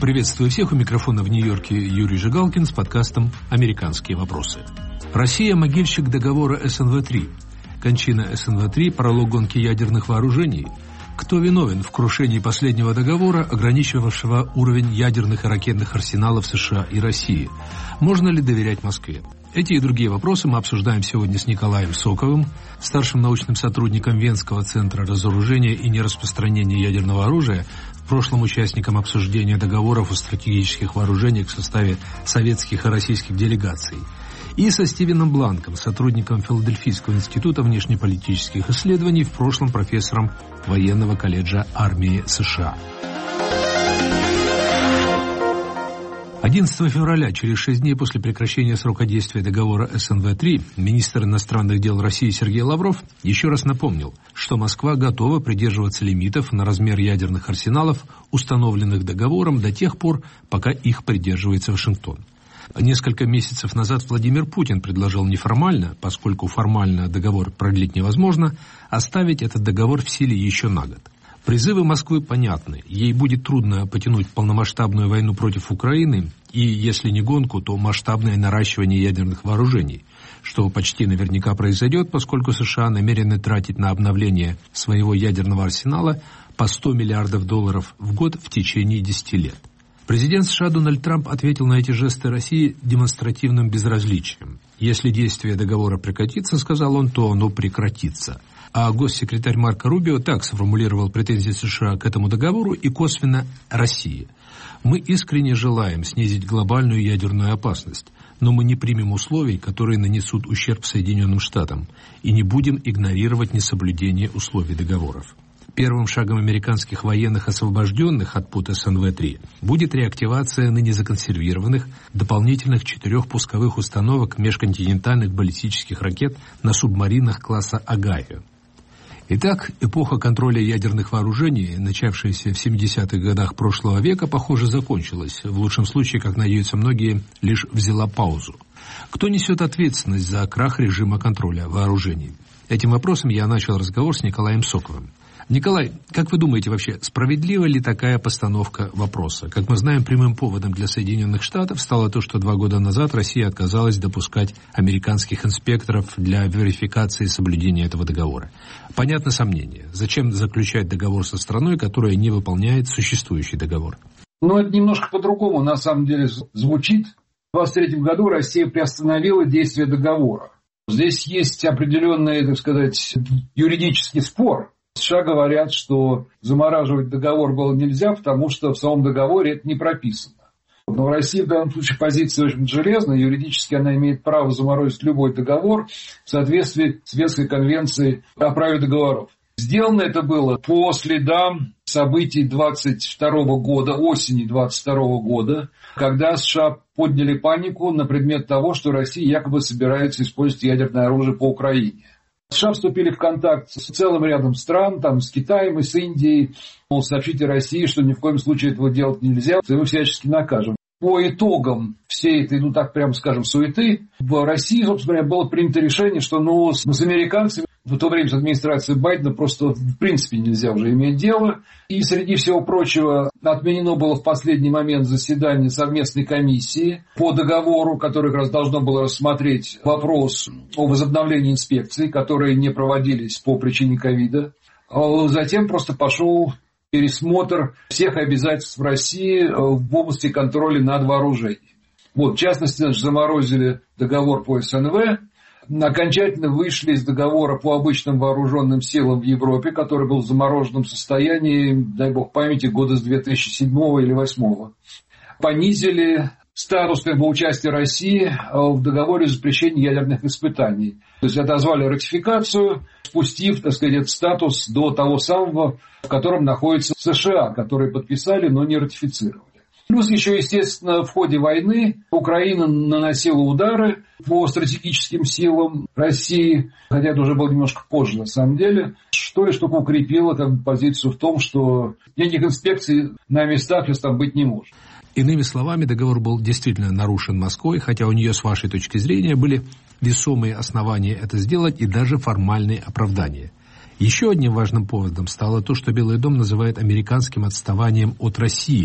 Приветствую всех, у микрофона в Нью-Йорке Юрий Жигалкин с подкастом «Американские вопросы». Россия – могильщик договора СНВ-3. Кончина СНВ-3 – пролог гонки ядерных вооружений. Кто виновен в крушении последнего договора, ограничивавшего уровень ядерных и ракетных арсеналов США и России? Можно ли доверять Москве? Эти и другие вопросы мы обсуждаем сегодня с Николаем Соковым, старшим научным сотрудником Венского центра разоружения и нераспространения ядерного оружия, в прошлом участником обсуждения договоров о стратегических вооружениях в составе советских и российских делегаций, и со Стивеном Бланком, сотрудником Филадельфийского института внешнеполитических исследований, в прошлом профессором военного колледжа армии США. 11 февраля, через 6 дней после прекращения срока действия договора СНВ-3, министр иностранных дел России Сергей Лавров еще раз напомнил, что Москва готова придерживаться лимитов на размер ядерных арсеналов, установленных договором, до тех пор, пока их придерживается Вашингтон. Несколько месяцев назад Владимир Путин предложил неформально, поскольку формально договор продлить невозможно, оставить этот договор в силе еще на год. Призывы Москвы понятны. Ей будет трудно потянуть полномасштабную войну против Украины и, если не гонку, то масштабное наращивание ядерных вооружений, что почти наверняка произойдет, поскольку США намерены тратить на обновление своего ядерного арсенала по $100 миллиардов в год в течение 10 лет. Президент США Дональд Трамп ответил на эти жесты России демонстративным безразличием. «Если действие договора прекратится, — сказал он, — то оно прекратится». А госсекретарь Марко Рубио так сформулировал претензии США к этому договору и косвенно России. «Мы искренне желаем снизить глобальную ядерную опасность, но мы не примем условий, которые нанесут ущерб Соединенным Штатам, и не будем игнорировать несоблюдение условий договоров». Первым шагом американских военных, освобожденных от пут СНВ-3, будет реактивация ныне законсервированных дополнительных 4 пусковых установок межконтинентальных баллистических ракет на субмаринах класса «Огайо». Итак, эпоха контроля ядерных вооружений, начавшаяся в 70-х годах прошлого века, похоже, закончилась. В лучшем случае, как надеются многие, лишь взяла паузу. Кто несет ответственность за крах режима контроля вооружений? Этим вопросом я начал разговор с Николаем Соковым. Николай, как вы думаете вообще, справедлива ли такая постановка вопроса? Как мы знаем, прямым поводом для Соединенных Штатов стало то, что 2 года назад Россия отказалась допускать американских инспекторов для верификации соблюдения этого договора. Понятно сомнение. Зачем заключать договор со страной, которая не выполняет существующий договор? Это немножко по-другому на самом деле звучит. В 1923 году Россия приостановила действие договора. Здесь есть определенный, так сказать, юридический спор. США говорят, что замораживать договор было нельзя, потому что в самом договоре это не прописано. Но в России в данном случае позиция очень железная. Юридически она имеет право заморозить любой договор в соответствии с Венской конвенцией о праве договоров. Сделано это было по следам событий 22 года, осени 22 года, когда США подняли панику на предмет того, что Россия якобы собирается использовать ядерное оружие по Украине. США вступили в контакт с целым рядом стран, с Китаем и с Индией. Сообщите России, что ни в коем случае этого делать нельзя, и мы всячески накажем. По итогам всей этой, суеты, в России, собственно говоря, было принято решение, что с американцами в то время с администрацией Байдена просто в принципе нельзя уже иметь дело. И среди всего прочего отменено было в последний момент заседание совместной комиссии по договору, которое как раз должно было рассмотреть вопрос о возобновлении инспекций, которые не проводились по причине ковида. Затем просто пошел пересмотр всех обязательств в России в области контроля над вооружением. В частности, заморозили договор по СНВ, окончательно вышли из договора по обычным вооруженным силам в Европе, который был в замороженном состоянии, дай бог памяти, года с 2007 или 2008. Понизили статус участия России в договоре о запрещении ядерных испытаний. То есть отозвали ратификацию, спустив, этот статус до того самого, в котором находится США, которые подписали, но не ратифицировали. Плюс еще, естественно, в ходе войны Украина наносила удары по стратегическим силам России, хотя это уже было немножко позже на самом деле, что только укрепило позицию в том, что никаких инспекций на местах сейчас там быть не может. Иными словами, договор был действительно нарушен Москвой, хотя у нее, с вашей точки зрения, были весомые основания это сделать и даже формальные оправдания. Еще одним важным поводом стало то, что Белый дом называет американским отставанием от России в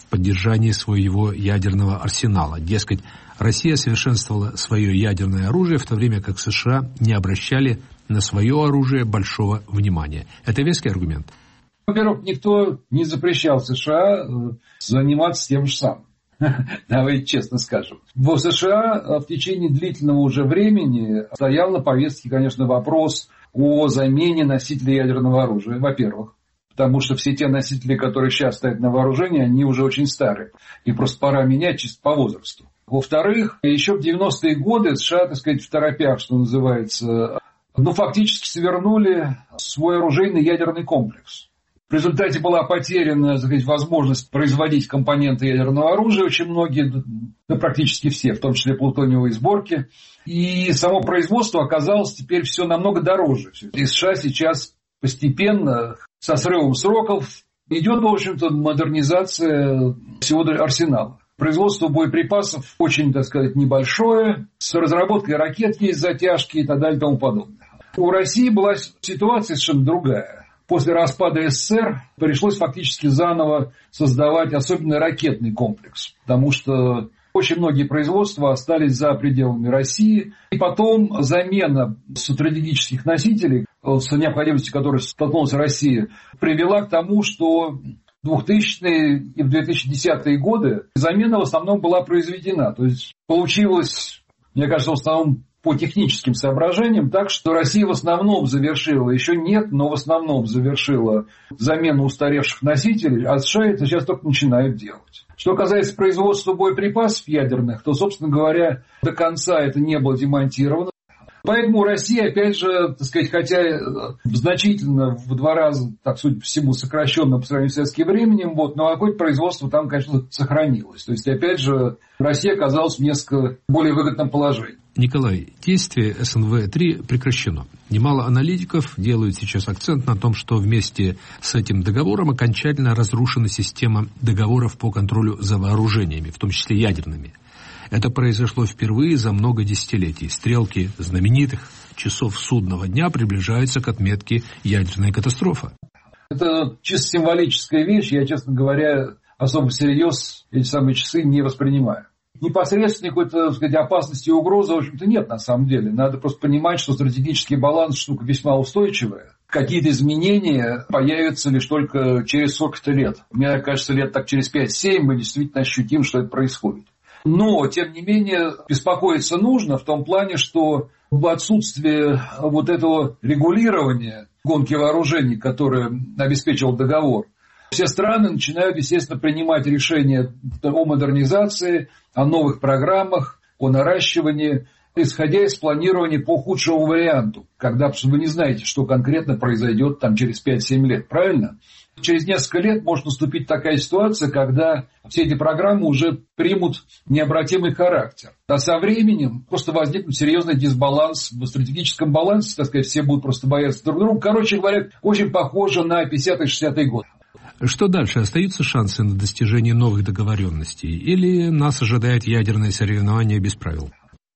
в поддержании своего ядерного арсенала. Дескать, Россия совершенствовала свое ядерное оружие, в то время как США не обращали на свое оружие большого внимания. Это веский аргумент? Во-первых, никто не запрещал США заниматься тем же самым. Давайте честно скажем. В США в течение длительного уже времени стоял на повестке, конечно, вопрос о замене носителей ядерного оружия, во-первых. Потому что все те носители, которые сейчас стоят на вооружении, они уже очень старые. И просто пора менять чисто по возрасту. Во-вторых, еще в 90-е годы США, так сказать, в торопях, что называется, фактически свернули свой оружейный ядерный комплекс. В результате была потеряна, так сказать, возможность производить компоненты ядерного оружия. Очень многие, практически все, в том числе плутониевые сборки. И само производство оказалось теперь все намного дороже. И США сейчас постепенно, со срывом сроков, идет, в общем-то, модернизация всего арсенала. Производство боеприпасов очень, так сказать, небольшое. С разработкой ракет есть затяжки и так далее и тому подобное. У России была ситуация совершенно другая. После распада СССР пришлось фактически заново создавать особенно ракетный комплекс, потому что очень многие производства остались за пределами России. И потом замена стратегических носителей, с необходимостью которой столкнулась Россия, привела к тому, что в 2000-е и в 2010-е годы замена в основном была произведена. То есть получилось, мне кажется, в основном по техническим соображениям, так что Россия в основном завершила, еще нет, но в основном завершила замену устаревших носителей, а США это сейчас только начинают делать. Что касается производства боеприпасов ядерных, то, собственно говоря, до конца это не было демонтировано. Поэтому Россия, опять же, так сказать, хотя значительно в 2 раза, так судя по всему, сокращенно по сравнению с советским временем, но какое-то производство там, конечно, сохранилось. То есть, опять же, Россия оказалась в несколько более выгодном положении. Николай, действие СНВ-3 прекращено. Немало аналитиков делают сейчас акцент на том, что вместе с этим договором окончательно разрушена система договоров по контролю за вооружениями, в том числе ядерными. Это произошло впервые за много десятилетий. Стрелки знаменитых часов судного дня приближаются к отметке ядерной катастрофы. Это чисто символическая вещь. Я, честно говоря, особо всерьез эти самые часы не воспринимаю. Непосредственно какой-то, так сказать, опасности и угрозы, в общем-то, нет на самом деле. Надо просто понимать, что стратегический баланс штука весьма устойчивая. Какие-то изменения появятся лишь только через сколько-то лет. Мне кажется, лет так через 5-7 мы действительно ощутим, что это происходит. Но, тем не менее, беспокоиться нужно в том плане, что в отсутствие вот этого регулирования гонки вооружений, которое обеспечивал договор, все страны начинают, естественно, принимать решения о модернизации, о новых программах, о наращивании, исходя из планирования по худшему варианту, когда вы не знаете, что конкретно произойдет там через 5-7 лет, правильно? Через несколько лет может наступить такая ситуация, когда все эти программы уже примут необратимый характер. А со временем просто возникнет серьезный дисбаланс в стратегическом балансе, так сказать, все будут просто бояться друг друга. Короче говоря, очень похоже на 50-60-е годы. Что дальше? Остаются шансы на достижение новых договоренностей? Или нас ожидает ядерное соревнование без правил?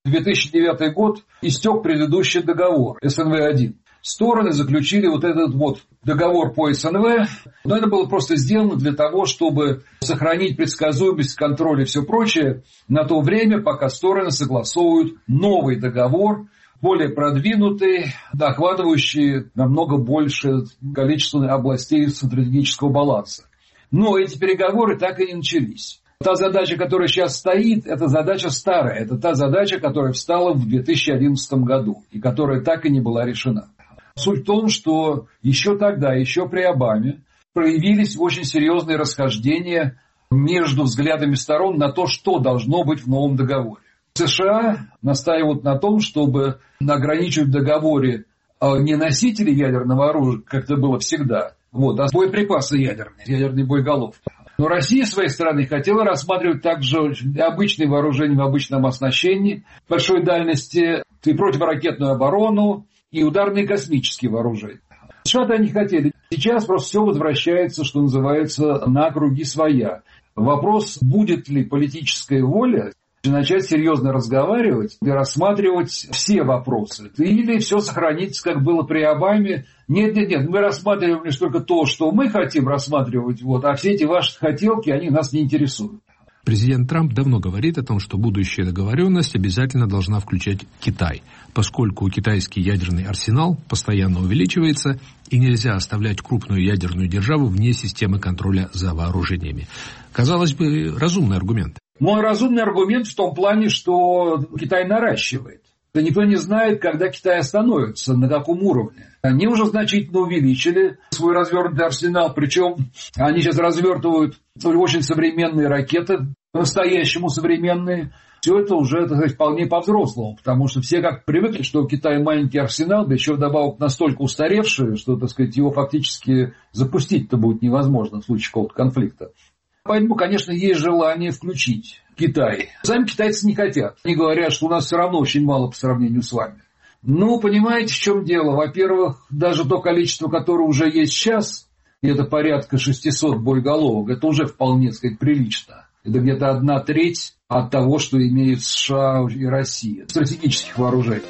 2009 год истек предыдущий договор СНВ-1. Стороны заключили вот этот вот договор по СНВ, но это было просто сделано для того, чтобы сохранить предсказуемость, контроль и все прочее на то время, пока стороны согласовывают новый договор, более продвинутый, охватывающий намного больше количество областей стратегического баланса. Но эти переговоры так и не начались. Та задача, которая сейчас стоит, это задача старая. Это та задача, которая встала в 2011 году и которая так и не была решена. Суть в том, что еще тогда, еще при Обаме, проявились очень серьезные расхождения между взглядами сторон на то, что должно быть в новом договоре. США настаивают на том, чтобы ограничивать в договоре не носители ядерного оружия, как это было всегда, а боеприпасы ядерные боеголовки. Но Россия, с своей стороны, хотела рассматривать также обычные вооружения в обычном оснащении, большой дальности, и противоракетную оборону, и ударные космические вооружения. США-то они хотели. Сейчас просто все возвращается, что называется, на круги своя. Вопрос, будет ли политическая воля начать серьезно разговаривать и рассматривать все вопросы. Или все сохранится, как было при Обаме. Нет, мы рассматриваем лишь только то, что мы хотим рассматривать, а все эти ваши хотелки, они нас не интересуют. Президент Трамп давно говорит о том, что будущая договоренность обязательно должна включать Китай, поскольку китайский ядерный арсенал постоянно увеличивается, и нельзя оставлять крупную ядерную державу вне системы контроля за вооружениями. Казалось бы, разумный аргумент. Мой разумный аргумент в том плане, что Китай наращивает. Никто не знает, когда Китай остановится, на каком уровне. Они уже значительно увеличили свой развернутый арсенал, причем они сейчас развертывают очень современные ракеты, по-настоящему современные. Все это уже, так сказать, вполне по-взрослому, потому что все как привыкли, что у Китая маленький арсенал, да еще вдобавок настолько устаревший, что, так сказать, его фактически запустить-то будет невозможно в случае какого-то конфликта. Поэтому, конечно, есть желание включить Китай. Сами китайцы не хотят. Они говорят, что у нас все равно очень мало по сравнению с вами. Понимаете, в чем дело? Во-первых, даже то количество, которое уже есть сейчас, и это порядка 600 боеголовок, это уже вполне, так сказать, прилично. Это где-то 1/3 от того, что имеют США и Россия. Стратегических вооружений.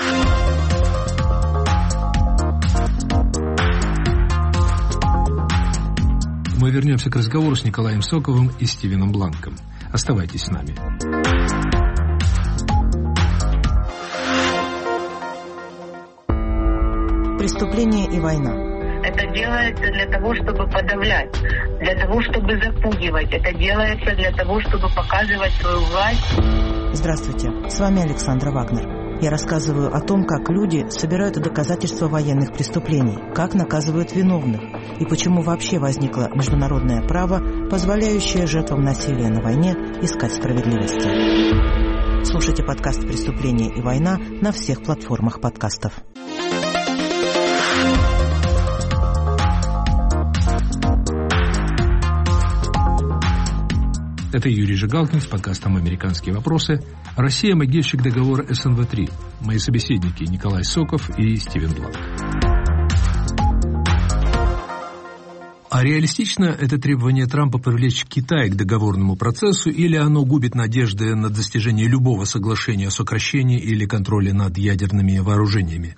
Мы вернемся к разговору с Николаем Соковым и Стивеном Бланком. Оставайтесь с нами. Преступление и война. Это делается для того, чтобы подавлять, для того, чтобы запугивать. Это делается для того, чтобы показывать свою власть. Здравствуйте, с вами Александра Вагнер. Я рассказываю о том, как люди собирают доказательства военных преступлений, как наказывают виновных и почему вообще возникло международное право, позволяющее жертвам насилия на войне искать справедливости. Слушайте подкаст «Преступление и война» на всех платформах подкастов. Это Юрий Жигалкин с подкастом «Американские вопросы». Россия – могильщик договора СНВ-3. Мои собеседники Николай Соков и Стивен Бланк. А реалистично это требование Трампа привлечь Китай к договорному процессу, или оно губит надежды на достижение любого соглашения о сокращении или контроле над ядерными вооружениями?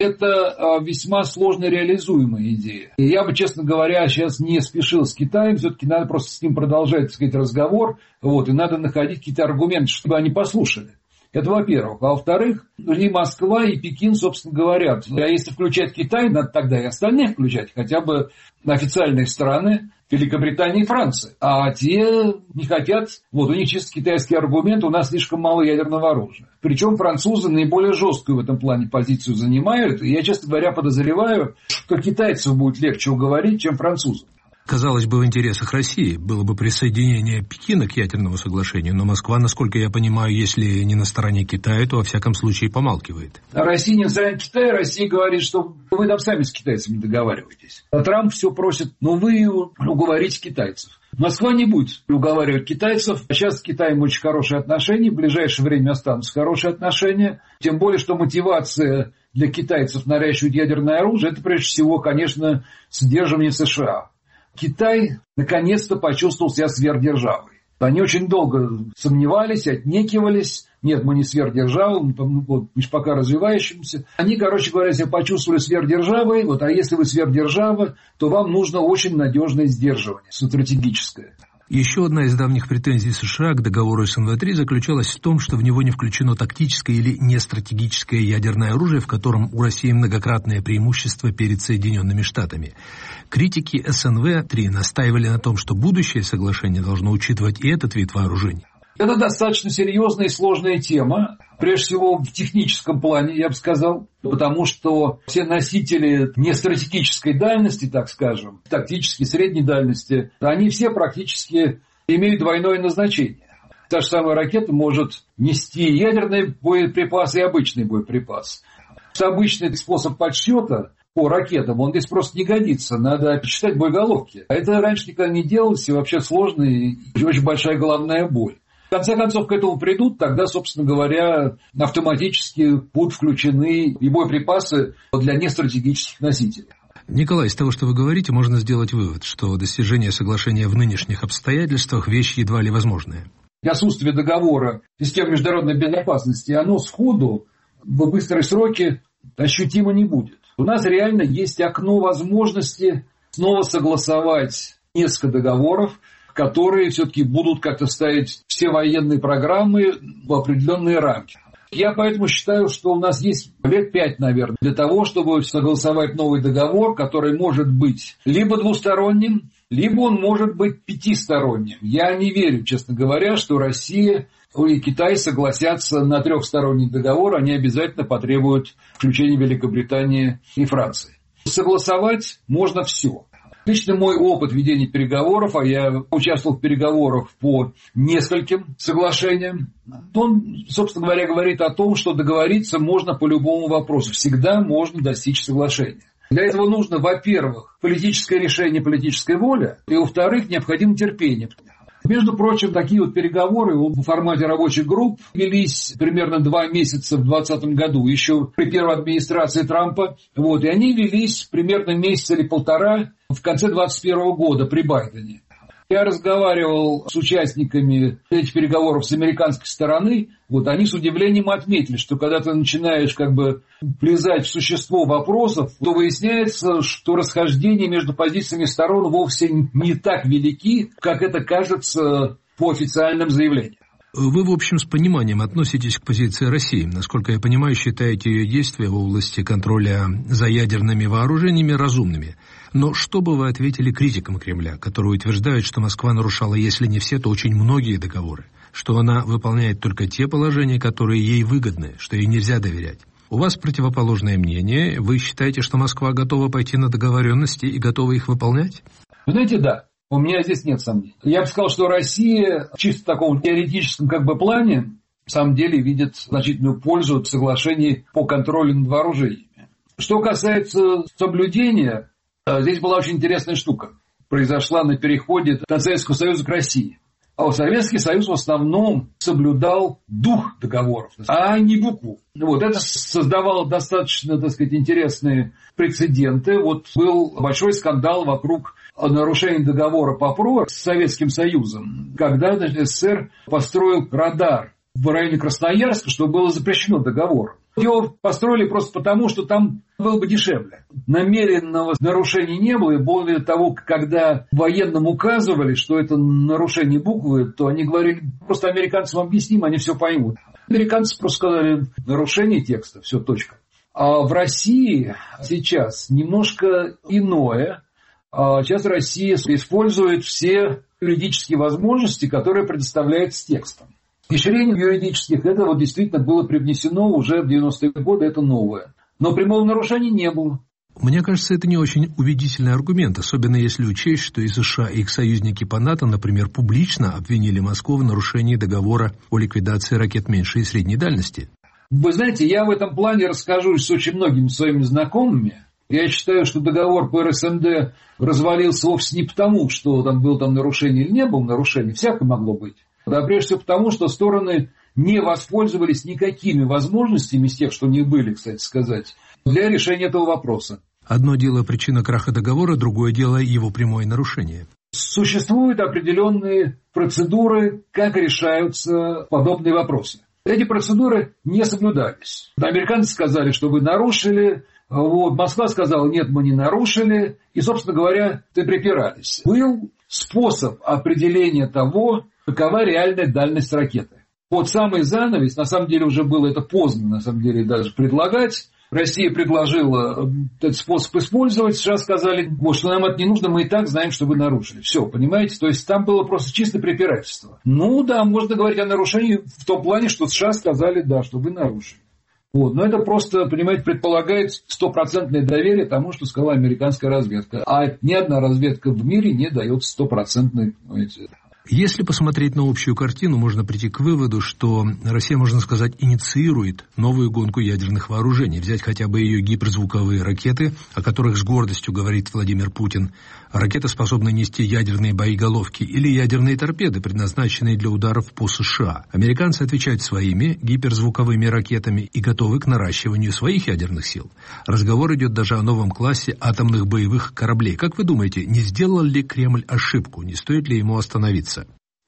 Это весьма сложно реализуемая идея. И я бы, честно говоря, сейчас не спешил с Китаем. Все-таки надо просто с ним продолжать, так сказать, разговор. И надо находить какие-то аргументы, чтобы они послушали. Это во-первых. А во-вторых, и Москва, и Пекин, собственно, говорят, а если включать Китай, надо тогда и остальных включать, хотя бы официальные страны, Великобритания и Франция. А те не хотят, у них чисто китайский аргумент, у нас слишком мало ядерного оружия. Причем французы наиболее жесткую в этом плане позицию занимают. И я, честно говоря, подозреваю, что китайцев будет легче уговорить, чем французов. Казалось бы, в интересах России было бы присоединение Пекина к ядерному соглашению, но Москва, насколько я понимаю, если не на стороне Китая, то во всяком случае помалкивает. Россия не на стороне Китая, Россия говорит, что вы там сами с китайцами договариваетесь. А Трамп все просит, вы уговорите китайцев. Москва не будет уговаривать китайцев. Сейчас с Китаем очень хорошие отношения, в ближайшее время останутся хорошие отношения. Тем более, что мотивация для китайцев наращивать ядерное оружие, это прежде всего, конечно, сдерживание США. Китай наконец-то почувствовал себя сверхдержавой. Они очень долго сомневались, отнекивались. Нет, мы не сверхдержава, мы пока развивающимся. Они, короче говоря, себя почувствовали сверхдержавой. А если вы сверхдержава, то вам нужно очень надежное сдерживание, стратегическое. Еще одна из давних претензий США к договору СНВ-3 заключалась в том, что в него не включено тактическое или нестратегическое ядерное оружие, в котором у России многократное преимущество перед Соединенными Штатами. Критики СНВ-3 настаивали на том, что будущее соглашение должно учитывать и этот вид вооружений. Это достаточно серьезная и сложная тема, прежде всего в техническом плане, я бы сказал, потому что все носители нестратегической дальности, так скажем, тактической, средней дальности, они все практически имеют двойное назначение. Та же самая ракета может нести ядерный боеприпас и обычный боеприпас. Обычный способ подсчета по ракетам, он здесь просто не годится, надо считать боеголовки. А это раньше никогда не делалось, и вообще сложно, и очень большая головная боль. В конце концов, к этому придут, тогда, собственно говоря, автоматически будут включены и боеприпасы для нестратегических носителей. Николай, из того, что вы говорите, можно сделать вывод, что достижение соглашения в нынешних обстоятельствах – вещь едва ли возможная. отсутствие договора системы международной безопасности, оно сходу в быстрые сроки ощутимо не будет. У нас реально есть окно возможности снова согласовать несколько договоров, которые все-таки будут как-то ставить все военные программы в определенные рамки. Я поэтому считаю, что у нас есть лет 5, наверное, для того, чтобы согласовать новый договор, который может быть либо двусторонним, либо он может быть пятисторонним. Я не верю, честно говоря, что Россия и Китай согласятся на трехсторонний договор, они обязательно потребуют включения Великобритании и Франции. Согласовать можно все. Лично мой опыт ведения переговоров, а я участвовал в переговорах по нескольким соглашениям, он, собственно говоря, говорит о том, что договориться можно по любому вопросу. Всегда можно достичь соглашения. Для этого нужно, во-первых, политическое решение, политическая воля, и, во-вторых, необходимо терпение. Между прочим, такие вот переговоры в формате рабочих групп велись примерно 2 месяца в 2020 году, еще при первой администрации Трампа. И они велись примерно месяц или полтора в конце 2021 года при Байдене. Я разговаривал с участниками этих переговоров с американской стороны. Они с удивлением отметили, что когда ты начинаешь влезать в существо вопросов, то выясняется, что расхождения между позициями сторон вовсе не так велики, как это кажется по официальным заявлениям. Вы, в общем, с пониманием относитесь к позиции России. Насколько я понимаю, считаете ее действия в области контроля за ядерными вооружениями разумными. Но что бы вы ответили критикам Кремля, которые утверждают, что Москва нарушала, если не все, то очень многие договоры, что она выполняет только те положения, которые ей выгодны, что ей нельзя доверять? У вас противоположное мнение. Вы считаете, что Москва готова пойти на договоренности и готова их выполнять? Вы знаете, да. У меня здесь нет сомнений. Я бы сказал, что Россия в чисто таком теоретическом плане в самом деле видит значительную пользу в соглашении по контролю над вооружениями. Что касается соблюдения, здесь была очень интересная штука. Произошла на переходе от Советского Союза к России. А Советский Союз в основном соблюдал дух договоров, а не букву. Это создавало достаточно, интересные прецеденты. Был большой скандал вокруг нарушения договора по ПРО с Советским Союзом, когда СССР построил радар в районе Красноярска, что было запрещено договором. Его построили просто потому, что там было бы дешевле. Намеренного нарушения не было, и более того, когда военным указывали, что это нарушение буквы, то они говорили, просто американцам объясним, они все поймут. Американцы просто сказали, нарушение текста, все, точка. А в России сейчас немножко иное. Сейчас Россия использует все юридические возможности, которые предоставляет с текстом. Изменение юридических, это действительно было привнесено уже в 90-е годы, это новое. Но прямого нарушения не было. Мне кажется, это не очень убедительный аргумент, особенно если учесть, что и США, и их союзники по НАТО, например, публично обвинили Москву в нарушении договора о ликвидации ракет меньшей и средней дальности. Вы знаете, я в этом плане расскажусь с очень многими своими знакомыми. Я считаю, что договор по РСМД развалился вовсе не потому, что там было нарушение или не было нарушения, всякое могло быть. А прежде всего потому, что стороны не воспользовались никакими возможностями из тех, что у них были, кстати сказать, для решения этого вопроса. Одно дело причина краха договора, другое дело его прямое нарушение. Существуют определенные процедуры, как решаются подобные вопросы. Эти процедуры не соблюдались. Американцы сказали, что вы нарушили, Москва сказала, нет, мы не нарушили, и, собственно говоря, припирались. Был способ определения того, какова реальная дальность ракеты. Самый занавес, на самом деле уже было это поздно, на самом деле даже предлагать. Россия предложила этот способ использовать, США сказали, что нам это не нужно, мы и так знаем, что вы нарушили. Все, понимаете? То есть там было просто чисто препирательство. Да, можно говорить о нарушении в том плане, что США сказали, да, что вы нарушили. Но это просто, понимаете, предполагает 100% доверие тому, что сказала американская разведка. А ни одна разведка в мире не дает 100%, понимаете. Если посмотреть на общую картину, можно прийти к выводу, что Россия, можно сказать, инициирует новую гонку ядерных вооружений. Взять хотя бы ее гиперзвуковые ракеты, о которых с гордостью говорит Владимир Путин. Ракеты способны нести ядерные боеголовки или ядерные торпеды, предназначенные для ударов по США. Американцы отвечают своими гиперзвуковыми ракетами и готовы к наращиванию своих ядерных сил. Разговор идет даже о новом классе атомных боевых кораблей. Как вы думаете, не сделал ли Кремль ошибку? Не стоит ли ему остановиться?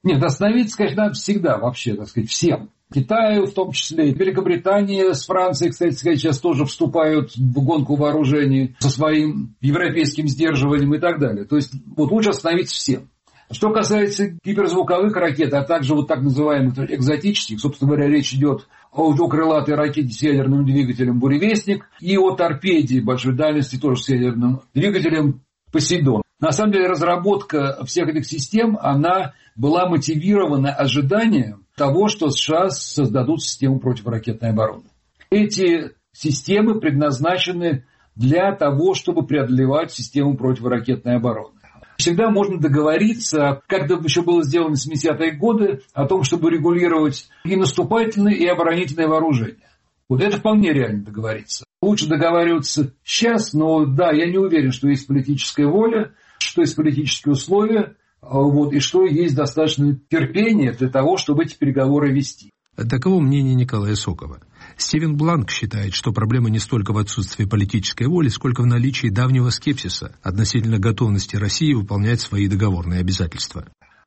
Нет, остановиться, конечно, надо всегда вообще, так сказать, всем. Китаю, в том числе, Великобритания с Францией, кстати сказать, сейчас тоже вступают в гонку вооружений со своим европейским сдерживанием и так далее. То есть вот лучше остановиться всем. Что касается гиперзвуковых ракет, а также вот так называемых экзотических, собственно говоря, речь идет о крылатой ракете с ядерным двигателем «Буревестник» и о торпеде большой дальности тоже с ядерным двигателем «Посейдон». На самом деле разработка всех этих систем, она была мотивирована ожиданием того, что США создадут систему противоракетной обороны. Эти системы предназначены для того, чтобы преодолевать систему противоракетной обороны. Всегда можно договориться, как это еще было сделано в 70-е годы, о том, чтобы регулировать и наступательные, и оборонительные вооружения. Вот это вполне реально договориться. Лучше договариваться сейчас, но да, я не уверен, что есть политическая воля, что есть политические условия, и что есть достаточно терпения для того, чтобы эти переговоры вести. Таково мнение Николая Сокова. Стивен Бланк считает, что проблема не столько в отсутствии политической воли, сколько в наличии давнего скепсиса относительно готовности России выполнять свои договорные обязательства.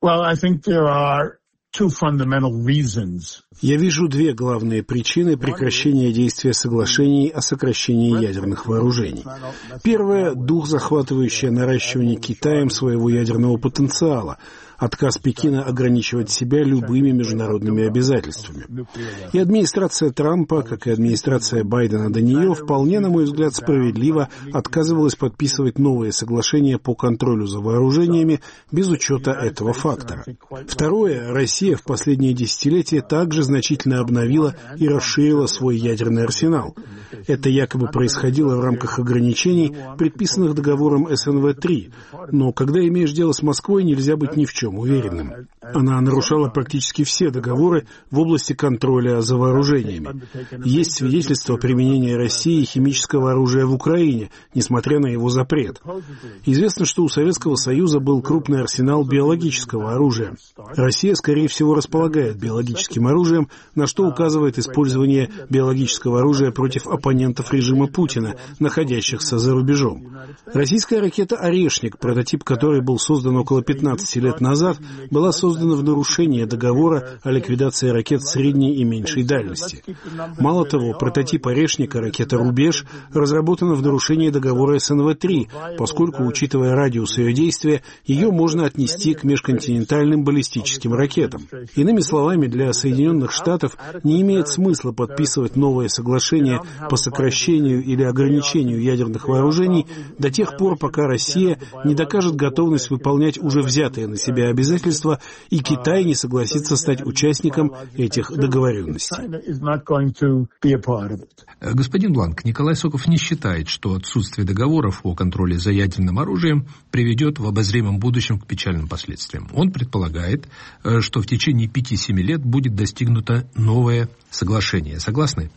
Я вижу две главные причины прекращения действия соглашений о сокращении ядерных вооружений. Первое – дух, захватывающий наращивание Китаем своего ядерного потенциала, отказ Пекина ограничивать себя любыми международными обязательствами. И администрация Трампа, как и администрация Байдена до нее, вполне, на мой взгляд, справедливо отказывалась подписывать новые соглашения по контролю за вооружениями без учета этого фактора. Второе, Россия в последние десятилетия также значительно обновила и расширила свой ядерный арсенал. Это якобы происходило в рамках ограничений, предписанных договором СНВ-3, но когда имеешь дело с Москвой, нельзя быть ни в чем уверенным. Она нарушала практически все договоры в области контроля за вооружениями. Есть свидетельства применения России химического оружия в Украине, несмотря на его запрет. Известно, что у Советского Союза был крупный арсенал биологического оружия. Россия, скорее всего, располагает биологическим оружием, на что указывает использование биологического оружия против оппонентов режима Путина, находящихся за рубежом. Российская ракета «Орешник», прототип которой был создан около 15 лет назад, была создана в нарушении договора о ликвидации ракет средней и меньшей дальности. Мало того, прототип «Орешника», ракета «Рубеж», разработана в нарушении договора СНВ-3, поскольку, учитывая радиус ее действия, ее можно отнести к межконтинентальным баллистическим ракетам. Иными словами, для Соединенных Штатов не имеет смысла подписывать новые соглашения по сокращению или ограничению ядерных вооружений до тех пор, пока Россия не докажет готовность выполнять уже взятые на себя обязательства, и Китай не согласится стать участником этих договоренностей. Господин Бланк, Николай Соков не считает, что отсутствие договоров о контроле за ядерным оружием приведет в обозримом будущем к печальным последствиям. Он предполагает, что в течение 5-7 лет будет достигнуто новое соглашение. Согласны?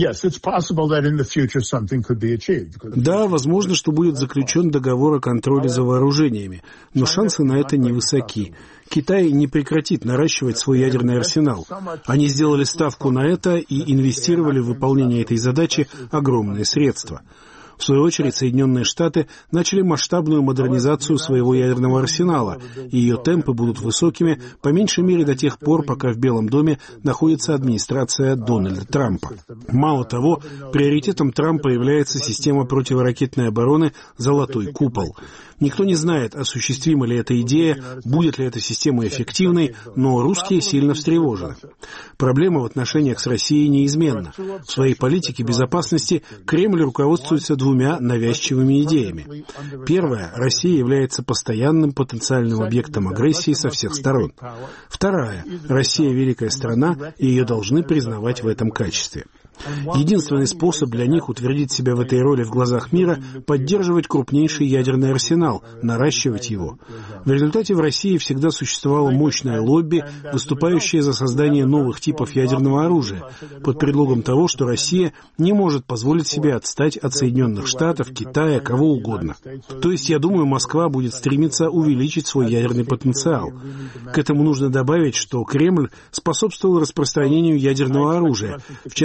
Да, возможно, что будет заключен договор о контроле за вооружениями, но шансы на это невысоки. Китай не прекратит наращивать свой ядерный арсенал. Они сделали ставку на это и инвестировали в выполнение этой задачи огромные средства. В свою очередь, Соединенные Штаты начали масштабную модернизацию своего ядерного арсенала, и ее темпы будут высокими, по меньшей мере до тех пор, пока в Белом доме находится администрация Дональда Трампа. Мало того, приоритетом Трампа является система противоракетной обороны «Золотой купол». Никто не знает, осуществима ли эта идея, будет ли эта система эффективной, но русские сильно встревожены. Проблема в отношениях с Россией неизменна. В своей политике безопасности Кремль руководствуется двумя навязчивыми идеями. Первая – Россия является постоянным потенциальным объектом агрессии со всех сторон. Вторая – Россия – великая страна, и ее должны признавать в этом качестве. Единственный способ для них утвердить себя в этой роли в глазах мира – поддерживать крупнейший ядерный арсенал, наращивать его. В результате в России всегда существовало мощное лобби, выступающее за создание новых типов ядерного оружия, под предлогом того, что Россия не может позволить себе отстать от Соединенных Штатов, Китая, кого угодно. То есть, я думаю, Москва будет стремиться увеличить свой ядерный потенциал. К этому нужно добавить, что Кремль способствовал распространению ядерного оружия, в частности,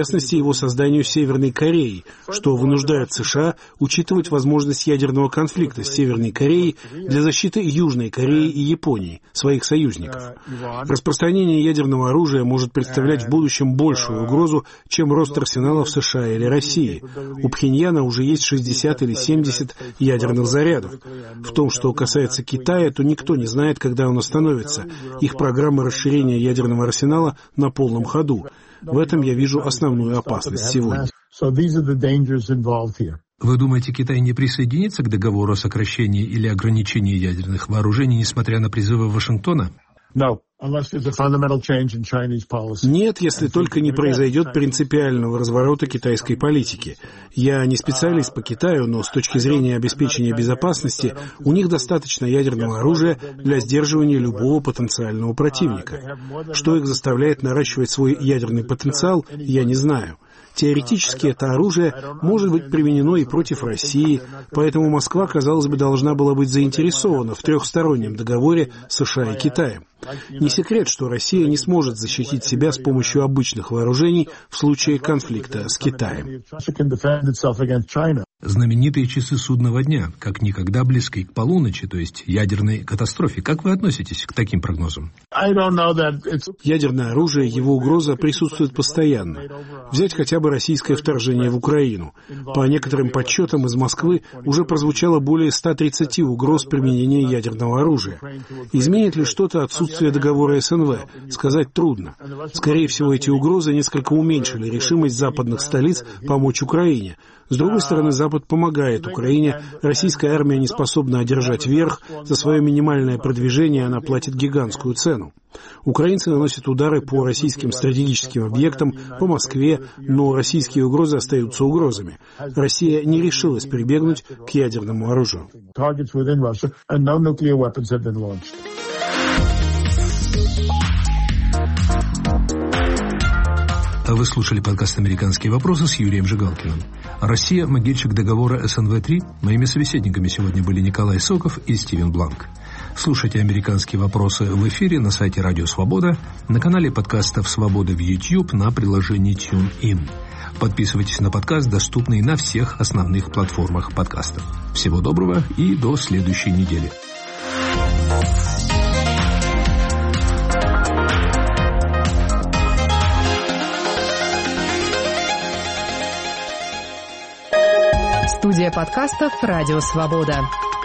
его созданию Северной Кореи, что вынуждает США учитывать возможность ядерного конфликта с Северной Кореей для защиты Южной Кореи и Японии, своих союзников. Распространение ядерного оружия может представлять в будущем большую угрозу, чем рост арсеналов США или России. У Пхеньяна уже есть 60 или 70 ядерных зарядов. В том, что касается Китая, то никто не знает, когда он остановится. Их программа расширения ядерного арсенала на полном ходу. В этом я вижу основную опасность сегодня. Вы думаете, Китай не присоединится к договору о сокращении или ограничении ядерных вооружений, несмотря на призывы Вашингтона? Нет, если только не произойдет принципиального разворота китайской политики. Я не специалист по Китаю, но с точки зрения обеспечения безопасности у них достаточно ядерного оружия для сдерживания любого потенциального противника. Что их заставляет наращивать свой ядерный потенциал, я не знаю. Теоретически это оружие может быть применено и против России, поэтому Москва, казалось бы, должна была быть заинтересована в трехстороннем договоре с США и Китаем. Не секрет, что Россия не сможет защитить себя с помощью обычных вооружений в случае конфликта с Китаем. Знаменитые часы судного дня, как никогда близки к полуночи, то есть ядерной катастрофе. Как вы относитесь к таким прогнозам? Ядерное оружие, его угроза присутствует постоянно. Взять хотя бы российское вторжение в Украину. По некоторым подсчетам из Москвы уже прозвучало более 130 угроз применения ядерного оружия. Изменит ли что-то отсутствие договора СНВ? Сказать трудно. Скорее всего, эти угрозы несколько уменьшили решимость западных столиц помочь Украине. С другой стороны, Запад помогает Украине. Российская армия не способна одержать верх. За свое минимальное продвижение она платит гигантскую цену. Украинцы наносят удары по российским стратегическим объектам, по Москве, но российские угрозы остаются угрозами. Россия не решилась прибегнуть к ядерному оружию. Вы слушали подкаст «Американские вопросы» с Юрием Жигалкиным. Россия – могильщик договора СНВ-3. Моими собеседниками сегодня были Николай Соков и Стивен Бланк. Слушайте «Американские вопросы» в эфире на сайте Радио Свобода, на канале подкастов «Свобода» в YouTube, на приложении TuneIn. Подписывайтесь на подкаст, доступный на всех основных платформах подкастов. Всего доброго и до следующей недели. Студия подкастов «Радио Свобода».